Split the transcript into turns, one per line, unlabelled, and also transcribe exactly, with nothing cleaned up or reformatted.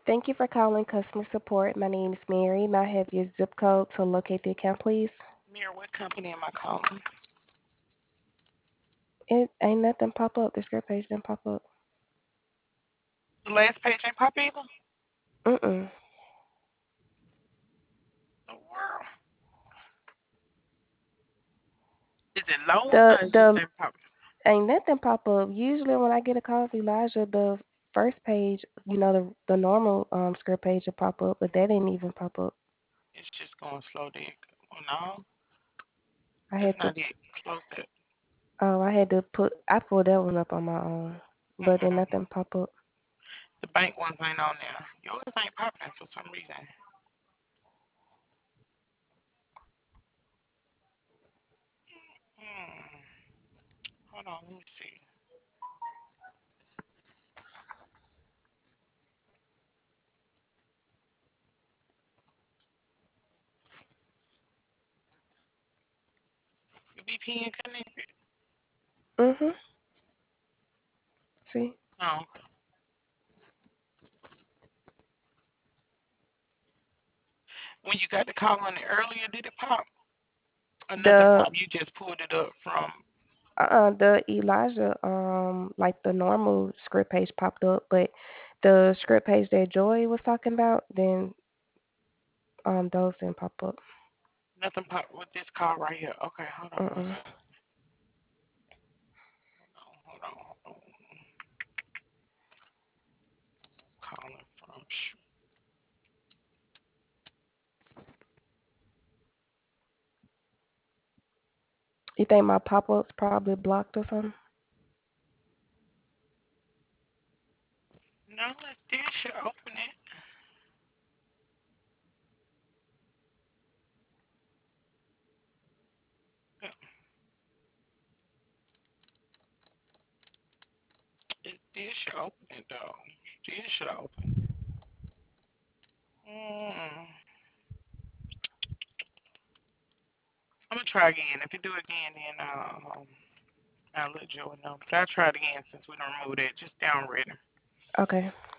Thank you for calling customer support. My name is Mary. May I have your zip code to locate the account, please?
Mira, what company am I calling?
It ain't nothing pop up. The script page didn't pop up.
The last page ain't pop either?
Mm-mm.
The world. Is it loading
The
or it just
the
ain't popping?
ain't nothing pop up. Usually when I get a call from Elijah, the first page, you know, the the normal um script page will pop up, but that didn't even pop up.
It's just going slow there. Oh, no,
I
that's
had to
not it. Close that.
oh I had to put I pulled that one up on my own, but then
Mm-mm.
nothing pop up.
The bank ones ain't on there. Yours ain't popping for some reason. Hmm. Hold on, let me see. Your V P N connected?
Mhm. See
Oh. When you got the call on it earlier, did it pop? Or nothing
the
pop? You just pulled it up from.
Uh-uh, the Elijah, um, like the normal script page popped up, but the script page that Joy was talking about, then um, those didn't pop up.
Nothing pop with this call right here. Okay, hold on one
Uh-uh.
second. Hold on, hold on, hold on. Calling from.
You think my pop-up's probably blocked or something?
No, it still should open it. It still should open it though. Still should open. Mm. I'm gonna try again. If you do it again, then uh, um, I'll let Joey know. But I'll try it again since we don't remove that. Just down ready.
Okay.